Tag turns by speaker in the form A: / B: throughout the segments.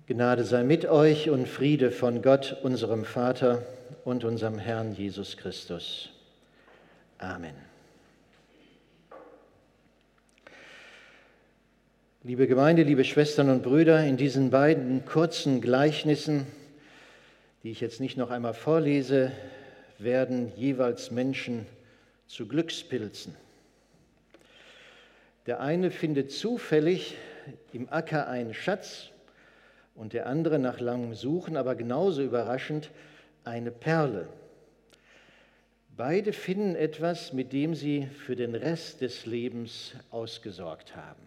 A: Gnade sei mit euch und Friede von Gott, unserem Vater und unserem Herrn Jesus Christus. Amen. Liebe Gemeinde, liebe Schwestern und Brüder, in diesen beiden kurzen Gleichnissen, die ich jetzt nicht noch einmal vorlese, werden jeweils Menschen zu Glückspilzen. Der eine findet zufällig im Acker einen Schatz und der andere nach langem Suchen, aber genauso überraschend, eine Perle. Beide finden etwas, mit dem sie für den Rest des Lebens ausgesorgt haben.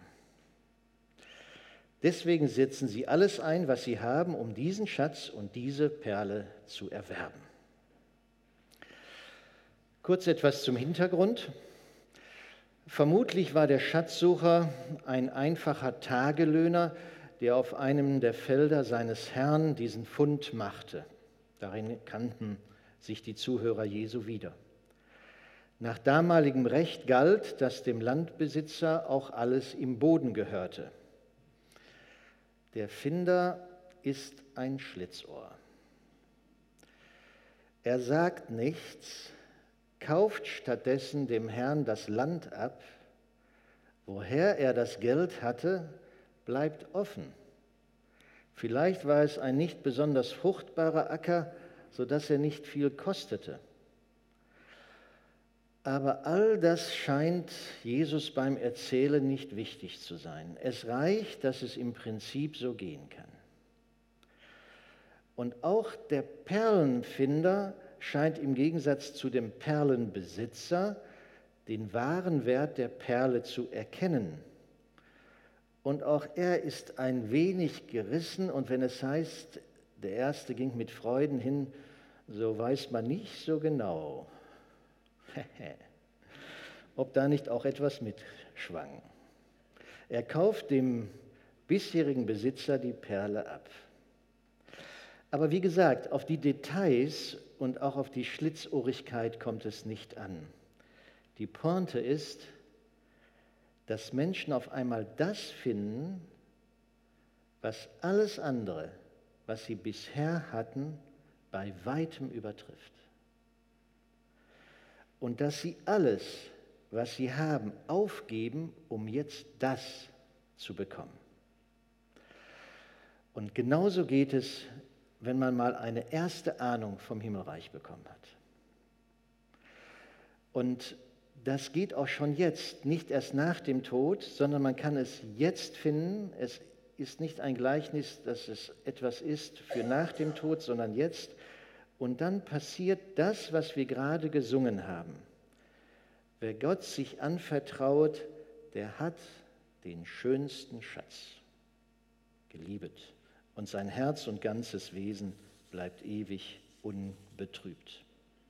A: Deswegen setzen sie alles ein, was sie haben, um diesen Schatz und diese Perle zu erwerben. Kurz etwas zum Hintergrund. Vermutlich war der Schatzsucher ein einfacher Tagelöhner, der auf einem der Felder seines Herrn diesen Fund machte. Darin kannten sich die Zuhörer Jesu wieder. Nach damaligem Recht galt, dass dem Landbesitzer auch alles im Boden gehörte. Der Finder ist ein Schlitzohr. Er sagt nichts, kauft stattdessen dem Herrn das Land ab. Woher er das Geld hatte, bleibt offen. Vielleicht war es ein nicht besonders fruchtbarer Acker, sodass er nicht viel kostete. Aber all das scheint Jesus beim Erzählen nicht wichtig zu sein. Es reicht, dass es im Prinzip so gehen kann. Und auch der Perlenfinder scheint im Gegensatz zu dem Perlenbesitzer den wahren Wert der Perle zu erkennen. Und auch er ist ein wenig gerissen, und wenn es heißt, der Erste ging mit Freuden hin, so weiß man nicht so genau, ob da nicht auch etwas mitschwang. Er kauft dem bisherigen Besitzer die Perle ab. Aber wie gesagt, auf die Details und auch auf die Schlitzohrigkeit kommt es nicht an. Die Pointe ist, dass Menschen auf einmal das finden, was alles andere, was sie bisher hatten, bei weitem übertrifft. Und dass sie alles, was sie haben, aufgeben, um jetzt das zu bekommen. Und genauso geht es, wenn man mal eine erste Ahnung vom Himmelreich bekommen hat. Und das geht auch schon jetzt, nicht erst nach dem Tod, sondern man kann es jetzt finden. Es ist nicht ein Gleichnis, dass es etwas ist für nach dem Tod, sondern jetzt. Und dann passiert das, was wir gerade gesungen haben. Wer Gott sich anvertraut, der hat den schönsten Schatz geliebet. Und sein Herz und ganzes Wesen bleibt ewig unbetrübt.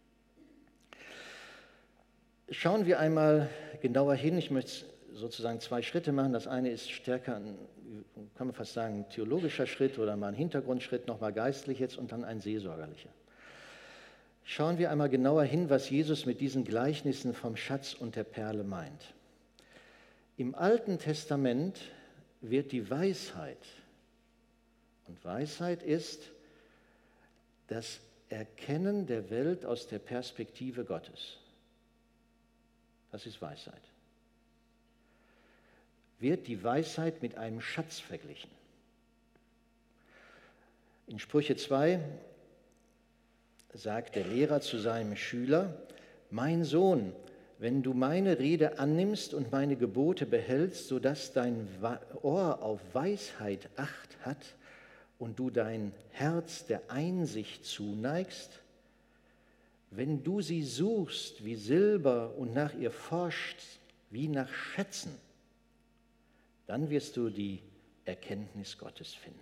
A: Schauen wir einmal genauer hin. Ich möchte sozusagen zwei Schritte machen. Das eine ist stärker, kann man fast sagen, ein theologischer Schritt oder mal ein Hintergrundschritt, nochmal geistlich jetzt und dann ein seelsorgerlicher. Schauen wir einmal genauer hin, was Jesus mit diesen Gleichnissen vom Schatz und der Perle meint. Im Alten Testament wird die Weisheit, und Weisheit ist das Erkennen der Welt aus der Perspektive Gottes. Das ist Weisheit. Wird die Weisheit mit einem Schatz verglichen. In Sprüche 2 sagt der Lehrer zu seinem Schüler: Mein Sohn, wenn du meine Rede annimmst und meine Gebote behältst, sodass dein Ohr auf Weisheit Acht hat und du dein Herz der Einsicht zuneigst, wenn du sie suchst wie Silber und nach ihr forschst wie nach Schätzen, dann wirst du die Erkenntnis Gottes finden.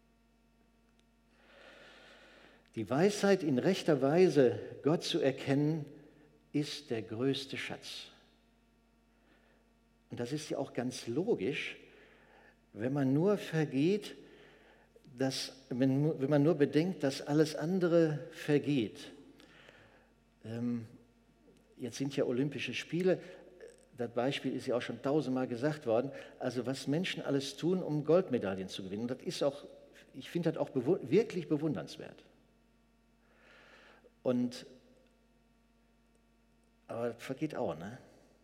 A: Die Weisheit, in rechter Weise Gott zu erkennen, ist der größte Schatz. Und das ist ja auch ganz logisch, wenn man nur vergeht, wenn man nur bedenkt, dass alles andere vergeht. Jetzt sind ja Olympische Spiele, das Beispiel ist ja auch schon tausendmal gesagt worden, also was Menschen alles tun, um Goldmedaillen zu gewinnen. Und das ist auch ich finde das auch wirklich bewundernswert. Aber das vergeht auch, ne?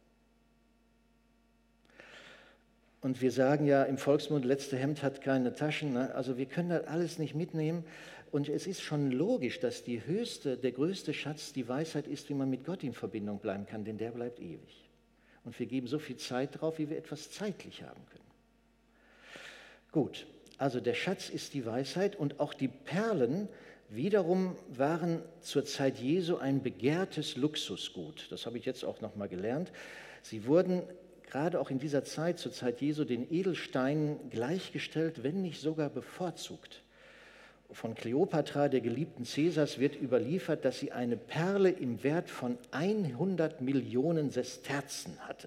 A: Und wir sagen ja im Volksmund, letzte Hemd hat keine Taschen. Ne? Also wir können das alles nicht mitnehmen. Und es ist schon logisch, dass der größte Schatz die Weisheit ist, wie man mit Gott in Verbindung bleiben kann, denn der bleibt ewig. Und wir geben so viel Zeit drauf, wie wir etwas zeitlich haben können. Gut, also der Schatz ist die Weisheit und auch die Perlen wiederum waren zur Zeit Jesu ein begehrtes Luxusgut. Das habe ich jetzt auch noch mal gelernt. Sie wurden gerade auch in dieser Zeit, zur Zeit Jesu, den Edelsteinen gleichgestellt, wenn nicht sogar bevorzugt. Von Kleopatra, der geliebten Caesars, wird überliefert, dass sie eine Perle im Wert von 100 Millionen Sesterzen hatte.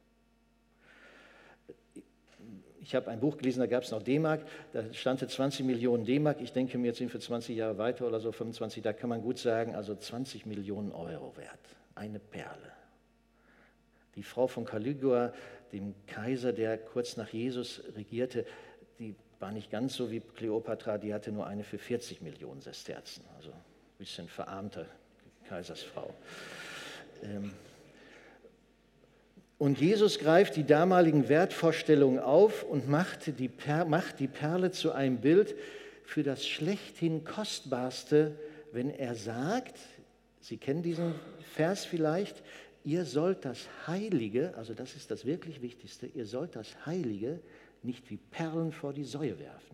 A: Ich habe ein Buch gelesen, da gab es noch D-Mark, da stand 20 Millionen D-Mark. Ich denke mir, jetzt sind wir 20 Jahre weiter oder so, 25, da kann man gut sagen, also 20 Millionen Euro wert, eine Perle. Die Frau von Caligula, dem Kaiser, der kurz nach Jesus regierte, die war nicht ganz so wie Kleopatra, die hatte nur eine für 40 Millionen Sesterzen, also ein bisschen verarmte Kaisersfrau. Und Jesus greift die damaligen Wertvorstellungen auf und macht die Perle zu einem Bild für das schlechthin Kostbarste, wenn er sagt, Sie kennen diesen Vers vielleicht, ihr sollt das Heilige, also das ist das wirklich Wichtigste, ihr sollt das Heilige nicht wie Perlen vor die Säue werfen.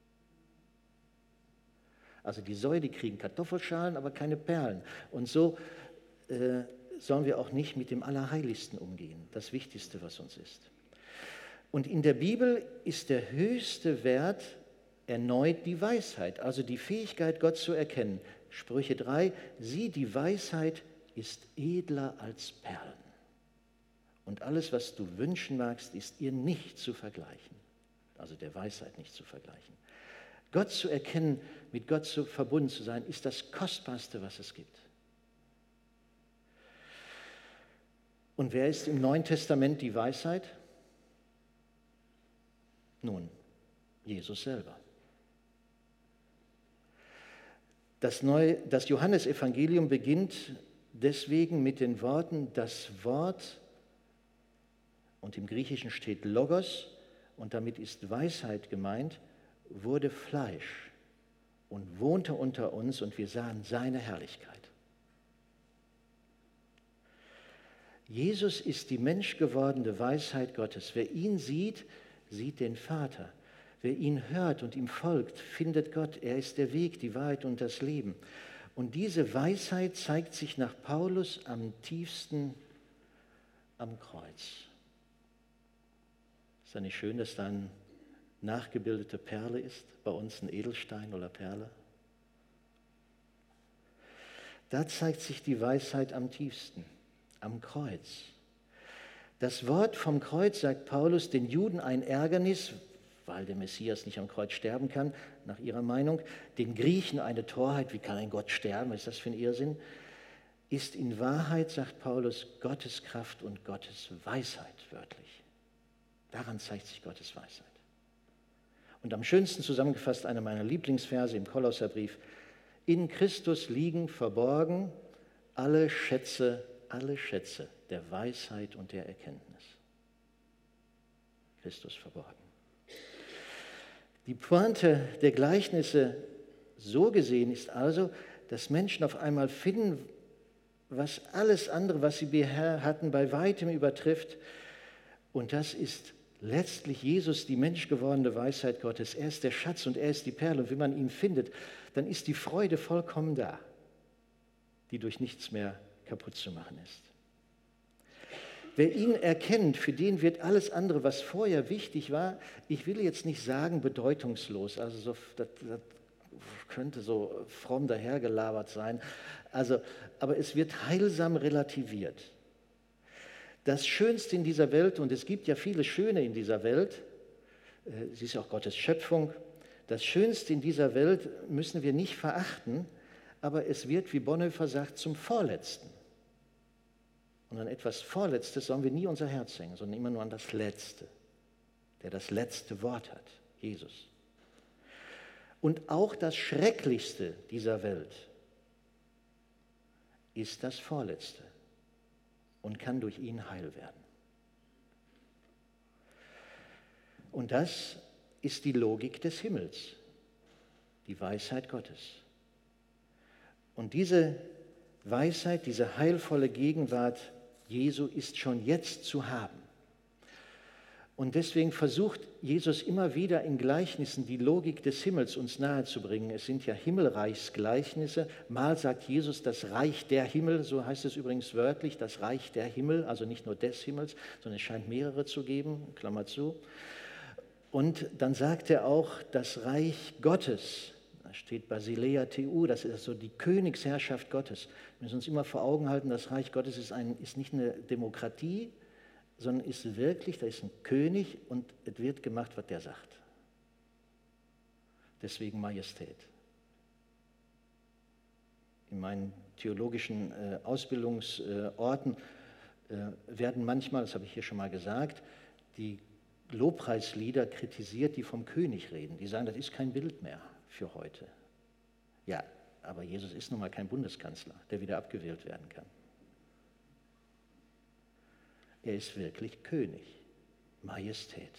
A: Also die Säue, die kriegen Kartoffelschalen, aber keine Perlen. Und so sollen wir auch nicht mit dem Allerheiligsten umgehen, das Wichtigste, was uns ist. Und in der Bibel ist der höchste Wert erneut die Weisheit, also die Fähigkeit, Gott zu erkennen. Sprüche 3, sieh, die Weisheit ist edler als Perlen. Und alles, was du wünschen magst, ist ihr nicht zu vergleichen, also der Weisheit nicht zu vergleichen. Gott zu erkennen, mit Gott verbunden zu sein, ist das Kostbarste, was es gibt. Und wer ist im Neuen Testament die Weisheit? Nun, Jesus selber. Das Johannesevangelium beginnt deswegen mit den Worten, das Wort, und im Griechischen steht Logos, und damit ist Weisheit gemeint, wurde Fleisch und wohnte unter uns und wir sahen seine Herrlichkeit. Jesus ist die menschgewordene Weisheit Gottes. Wer ihn sieht, sieht den Vater. Wer ihn hört und ihm folgt, findet Gott. Er ist der Weg, die Wahrheit und das Leben. Und diese Weisheit zeigt sich nach Paulus am tiefsten am Kreuz. Ist das nicht schön, dass da eine nachgebildete Perle ist, bei uns ein Edelstein oder Perle? Da zeigt sich die Weisheit am tiefsten, am Kreuz. Das Wort vom Kreuz, sagt Paulus, den Juden ein Ärgernis, weil der Messias nicht am Kreuz sterben kann, nach ihrer Meinung, den Griechen eine Torheit, wie kann ein Gott sterben, was ist das für ein Irrsinn, ist in Wahrheit, sagt Paulus, Gottes Kraft und Gottes Weisheit, wörtlich. Daran zeigt sich Gottes Weisheit. Und am schönsten zusammengefasst einer meiner Lieblingsverse im Kolosserbrief, in Christus liegen verborgen alle Schätze der Weisheit und der Erkenntnis. Christus verborgen. Die Pointe der Gleichnisse so gesehen ist also, dass Menschen auf einmal finden, was alles andere, was sie bisher hatten, bei weitem übertrifft. Und das ist letztlich Jesus, die menschgewordene Weisheit Gottes. Er ist der Schatz und er ist die Perle. Und wenn man ihn findet, dann ist die Freude vollkommen da, die durch nichts mehr kaputt zu machen ist. Wer ihn erkennt, für den wird alles andere, was vorher wichtig war, ich will jetzt nicht sagen bedeutungslos, also das könnte so fromm dahergelabert sein, aber es wird heilsam relativiert. Das Schönste in dieser Welt, und es gibt ja viele Schöne in dieser Welt, sie ist ja auch Gottes Schöpfung, das Schönste in dieser Welt müssen wir nicht verachten, aber es wird, wie Bonhoeffer sagt, zum Vorletzten. Und an etwas Vorletztes sollen wir nie unser Herz hängen, sondern immer nur an das Letzte, der das letzte Wort hat, Jesus. Und auch das Schrecklichste dieser Welt ist das Vorletzte und kann durch ihn heil werden. Und das ist die Logik des Himmels, die Weisheit Gottes. Und diese Weisheit, diese heilvolle Gegenwart Jesu ist schon jetzt zu haben. Und deswegen versucht Jesus immer wieder in Gleichnissen die Logik des Himmels uns nahezubringen. Es sind ja Himmelreichsgleichnisse. Mal sagt Jesus das Reich der Himmel, so heißt es übrigens wörtlich, das Reich der Himmel, also nicht nur des Himmels, sondern es scheint mehrere zu geben, Klammer zu. Und dann sagt er auch das Reich Gottes. Da steht Basilea Theou, das ist so die Königsherrschaft Gottes. Wir müssen uns immer vor Augen halten, das Reich Gottes ist nicht eine Demokratie, sondern ist wirklich, da ist ein König und es wird gemacht, was der sagt. Deswegen Majestät. In meinen theologischen Ausbildungsorten werden manchmal, das habe ich hier schon mal gesagt, die Lobpreislieder kritisiert, die vom König reden. Die sagen, das ist kein Bild mehr für heute. Ja, aber Jesus ist nun mal kein Bundeskanzler, der wieder abgewählt werden kann. Er ist wirklich König, Majestät.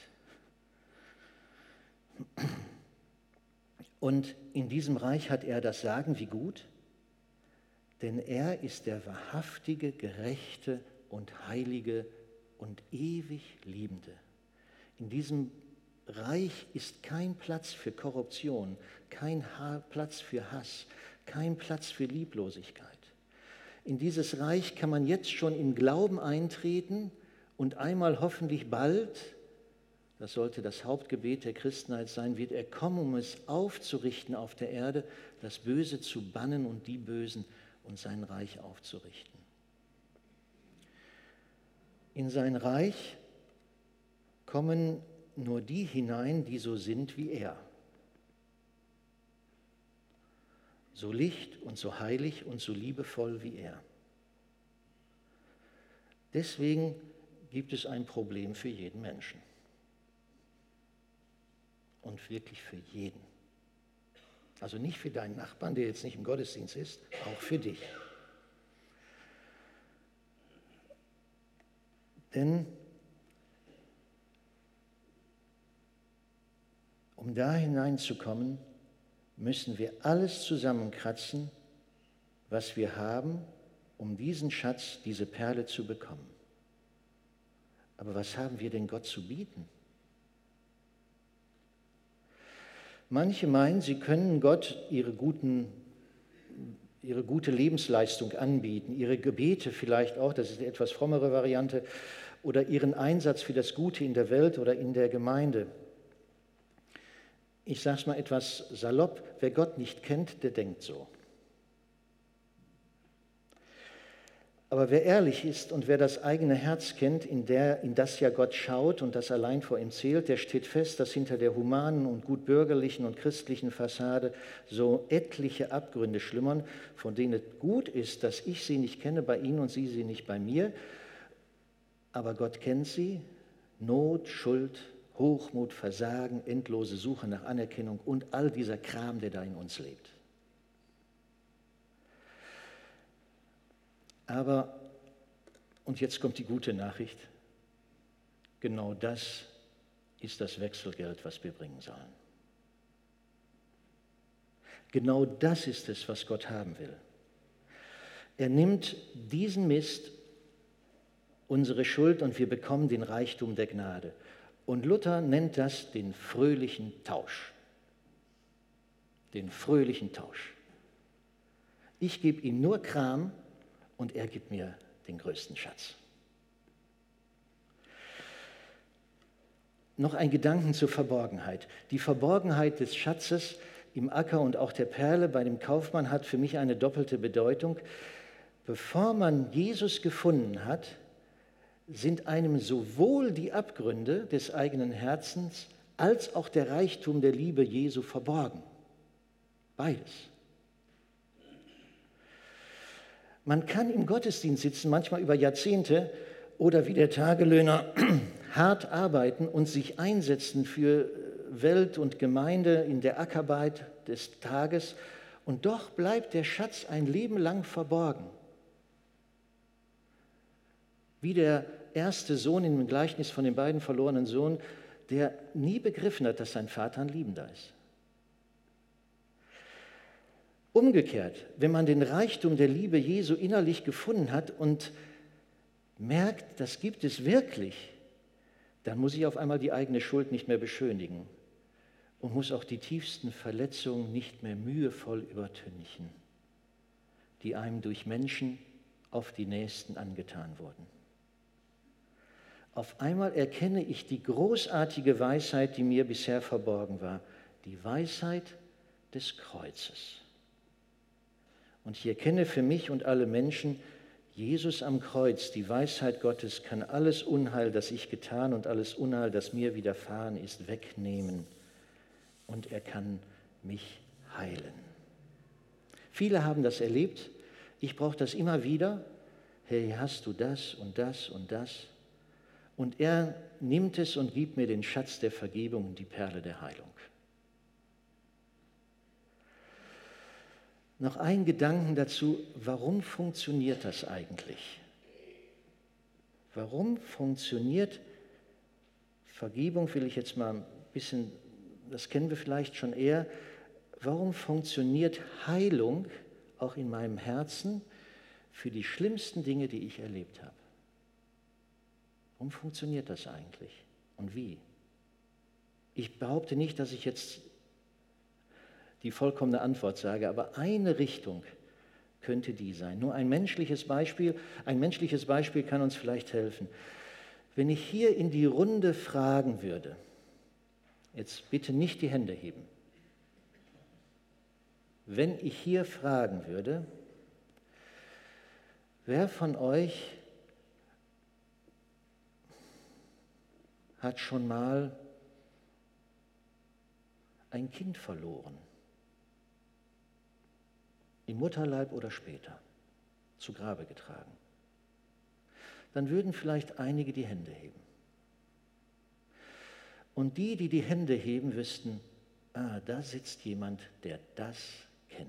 A: Und in diesem Reich hat er das Sagen, wie gut, denn er ist der wahrhaftige, gerechte und heilige und ewig Liebende. In diesem Reich ist kein Platz für Korruption, kein Platz für Hass, kein Platz für Lieblosigkeit. In dieses Reich kann man jetzt schon im Glauben eintreten und einmal hoffentlich bald, das sollte das Hauptgebet der Christenheit sein, wird er kommen, um es aufzurichten auf der Erde, das Böse zu bannen und die Bösen und sein Reich aufzurichten. In sein Reich kommen nur die hinein, die so sind wie er. So licht und so heilig und so liebevoll wie er. Deswegen gibt es ein Problem für jeden Menschen. Und wirklich für jeden. Also nicht für deinen Nachbarn, der jetzt nicht im Gottesdienst ist, auch für dich. Denn um da hineinzukommen, müssen wir alles zusammenkratzen, was wir haben, um diesen Schatz, diese Perle zu bekommen. Aber was haben wir denn Gott zu bieten? Manche meinen, sie können Gott ihre gute Lebensleistung anbieten, ihre Gebete vielleicht auch, das ist eine etwas frommere Variante, oder ihren Einsatz für das Gute in der Welt oder in der Gemeinde. Ich sage es mal etwas salopp, wer Gott nicht kennt, der denkt so. Aber wer ehrlich ist und wer das eigene Herz kennt, in das ja Gott schaut und das allein vor ihm zählt, der steht fest, dass hinter der humanen und gut bürgerlichen und christlichen Fassade so etliche Abgründe schlummern, von denen es gut ist, dass ich sie nicht kenne bei Ihnen und Sie sie nicht bei mir. Aber Gott kennt sie, Not, Schuld, Hochmut, Versagen, endlose Suche nach Anerkennung und all dieser Kram, der da in uns lebt. Aber, und jetzt kommt die gute Nachricht, genau das ist das Wechselgeld, was wir bringen sollen. Genau das ist es, was Gott haben will. Er nimmt diesen Mist, unsere Schuld, und wir bekommen den Reichtum der Gnade. Und Luther nennt das den fröhlichen Tausch. Den fröhlichen Tausch. Ich gebe ihm nur Kram und er gibt mir den größten Schatz. Noch ein Gedanken zur Verborgenheit. Die Verborgenheit des Schatzes im Acker und auch der Perle bei dem Kaufmann hat für mich eine doppelte Bedeutung. Bevor man Jesus gefunden hat, sind einem sowohl die Abgründe des eigenen Herzens als auch der Reichtum der Liebe Jesu verborgen. Beides. Man kann im Gottesdienst sitzen, manchmal über Jahrzehnte, oder wie der Tagelöhner hart arbeiten und sich einsetzen für Welt und Gemeinde in der Ackarbeit des Tages und doch bleibt der Schatz ein Leben lang verborgen. Wie der erste Sohn in dem Gleichnis von den beiden verlorenen Sohnen, der nie begriffen hat, dass sein Vater ein Liebender ist. Umgekehrt, wenn man den Reichtum der Liebe Jesu innerlich gefunden hat und merkt, das gibt es wirklich, dann muss ich auf einmal die eigene Schuld nicht mehr beschönigen und muss auch die tiefsten Verletzungen nicht mehr mühevoll übertünchen, die einem durch Menschen auf die Nächsten angetan wurden. Auf einmal erkenne ich die großartige Weisheit, die mir bisher verborgen war, die Weisheit des Kreuzes. Und ich erkenne für mich und alle Menschen, Jesus am Kreuz, die Weisheit Gottes, kann alles Unheil, das ich getan und alles Unheil, das mir widerfahren ist, wegnehmen. Und er kann mich heilen. Viele haben das erlebt. Ich brauche das immer wieder. Hey, hast du das und das und das? Und er nimmt es und gibt mir den Schatz der Vergebung und die Perle der Heilung. Noch ein Gedanken dazu, warum funktioniert das eigentlich? Warum funktioniert Vergebung, will ich jetzt mal ein bisschen, das kennen wir vielleicht schon eher, warum funktioniert Heilung auch in meinem Herzen für die schlimmsten Dinge, die ich erlebt habe? Warum funktioniert das eigentlich und wie? Ich behaupte nicht, dass ich jetzt die vollkommene Antwort sage, aber eine Richtung könnte die sein. Nur ein menschliches Beispiel kann uns vielleicht helfen. Wenn ich hier in die Runde fragen würde, jetzt bitte nicht die Hände heben, wenn ich hier fragen würde, wer von euch hat schon mal ein Kind verloren? Im Mutterleib oder später, zu Grabe getragen. Dann würden vielleicht einige die Hände heben. Und die, die die Hände heben, wüssten, da sitzt jemand, der das kennt.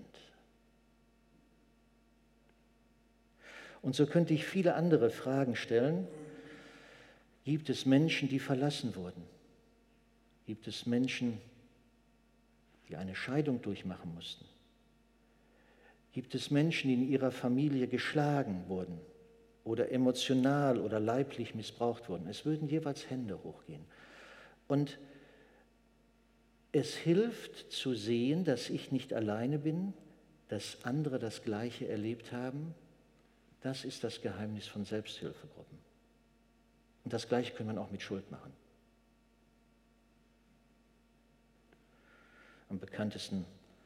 A: Und so könnte ich viele andere Fragen stellen. Gibt es Menschen, die verlassen wurden? Gibt es Menschen, die eine Scheidung durchmachen mussten? Gibt es Menschen, die in ihrer Familie geschlagen wurden oder emotional oder leiblich missbraucht wurden? Es würden jeweils Hände hochgehen. Und es hilft zu sehen, dass ich nicht alleine bin, dass andere das Gleiche erlebt haben. Das ist das Geheimnis von Selbsthilfegruppen. Und das Gleiche kann man auch mit Schuld machen. Am bekanntesten,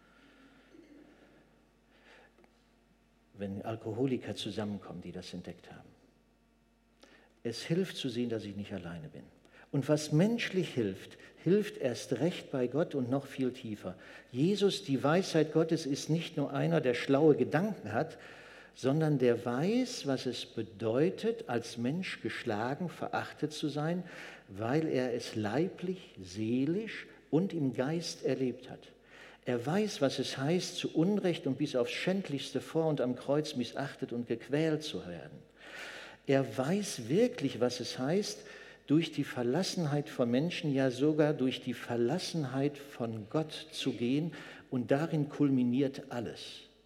A: wenn Alkoholiker zusammenkommen, die das entdeckt haben. Es hilft zu sehen, dass ich nicht alleine bin. Und was menschlich hilft, hilft erst recht bei Gott und noch viel tiefer. Jesus, die Weisheit Gottes, ist nicht nur einer, der schlaue Gedanken hat, sondern der weiß, was es bedeutet, als Mensch geschlagen, verachtet zu sein, weil er es leiblich, seelisch und im Geist erlebt hat. Er weiß, was es heißt, zu Unrecht und bis aufs Schändlichste vor und am Kreuz missachtet und gequält zu werden. Er weiß wirklich, was es heißt, durch die Verlassenheit von Menschen, ja sogar durch die Verlassenheit von Gott zu gehen, und darin kulminiert alles.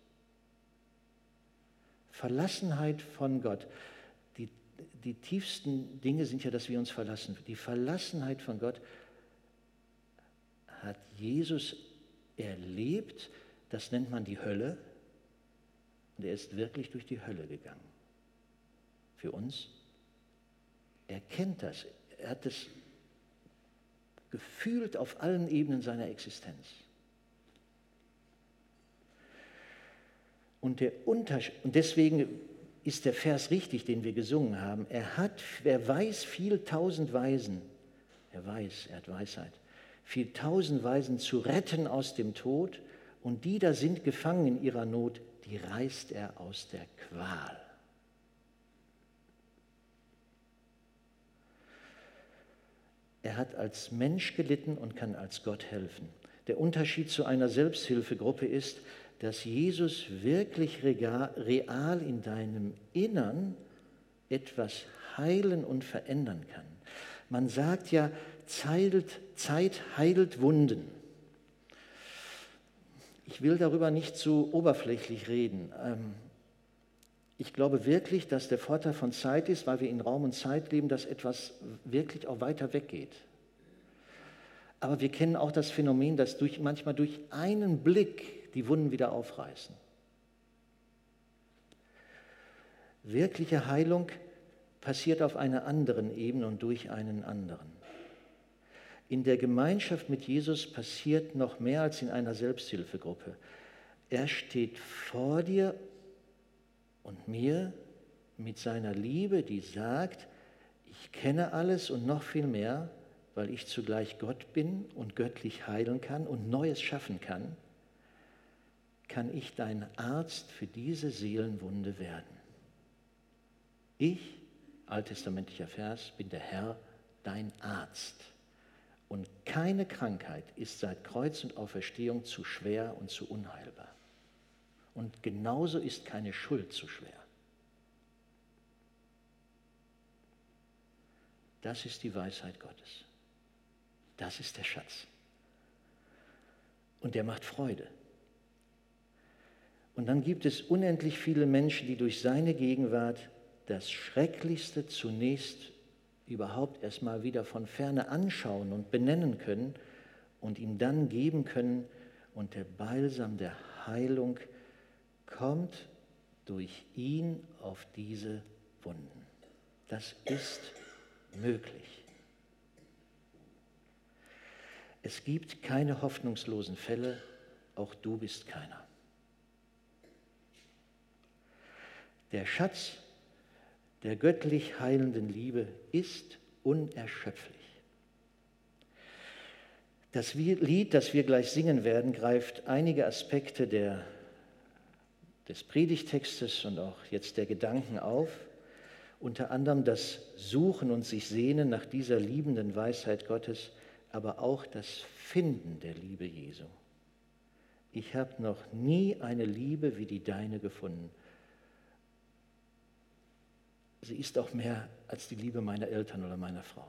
A: Verlassenheit von Gott. Die tiefsten Dinge sind ja, dass wir uns verlassen. Die Verlassenheit von Gott hat Jesus erlebt, das nennt man die Hölle, und er ist wirklich durch die Hölle gegangen. Für uns, er kennt das, er hat es gefühlt auf allen Ebenen seiner Existenz. Und deswegen ist der Vers richtig, den wir gesungen haben. Er weiß viel tausend Weisen, er hat Weisheit, viel tausend Weisen zu retten aus dem Tod, und die da sind gefangen in ihrer Not, die reißt er aus der Qual. Er hat als Mensch gelitten und kann als Gott helfen. Der Unterschied zu einer Selbsthilfegruppe ist, dass Jesus wirklich real in deinem Innern etwas heilen und verändern kann. Man sagt ja, Zeit heilt Wunden. Ich will darüber nicht zu oberflächlich reden. Ich glaube wirklich, dass der Vorteil von Zeit ist, weil wir in Raum und Zeit leben, dass etwas wirklich auch weiter weggeht. Aber wir kennen auch das Phänomen, dass manchmal durch einen Blick die Wunden wieder aufreißen. Wirkliche Heilung passiert auf einer anderen Ebene und durch einen anderen. In der Gemeinschaft mit Jesus passiert noch mehr als in einer Selbsthilfegruppe. Er steht vor dir und mir mit seiner Liebe, die sagt, ich kenne alles und noch viel mehr, weil ich zugleich Gott bin und göttlich heilen kann und Neues schaffen kann, kann ich dein Arzt für diese Seelenwunde werden. Ich, alttestamentlicher Vers, bin der Herr, dein Arzt. Und keine Krankheit ist seit Kreuz und Auferstehung zu schwer und zu unheilbar. Und genauso ist keine Schuld zu schwer. Das ist die Weisheit Gottes. Das ist der Schatz. Und der macht Freude. Und dann gibt es unendlich viele Menschen, die durch seine Gegenwart das Schrecklichste zunächst überhaupt erstmal wieder von ferne anschauen und benennen können und ihm dann geben können. Und der Balsam der Heilung kommt durch ihn auf diese Wunden. Das ist möglich. Es gibt keine hoffnungslosen Fälle, auch du bist keiner. Der Schatz der göttlich heilenden Liebe ist unerschöpflich. Das Lied, das wir gleich singen werden, greift einige Aspekte des Predigtextes und auch jetzt der Gedanken auf, unter anderem das Suchen und sich Sehnen nach dieser liebenden Weisheit Gottes, aber auch das Finden der Liebe Jesu. Ich habe noch nie eine Liebe wie die deine gefunden. Sie ist auch mehr als die Liebe meiner Eltern oder meiner Frau.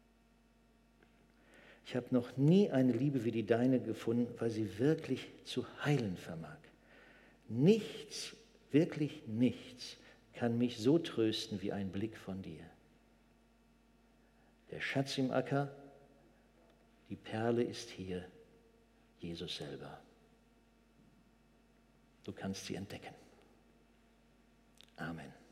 A: Ich habe noch nie eine Liebe wie die deine gefunden, weil sie wirklich zu heilen vermag. Nichts, wirklich nichts kann mich so trösten wie ein Blick von dir. Der Schatz im Acker, die Perle ist hier, Jesus selber. Du kannst sie entdecken. Amen.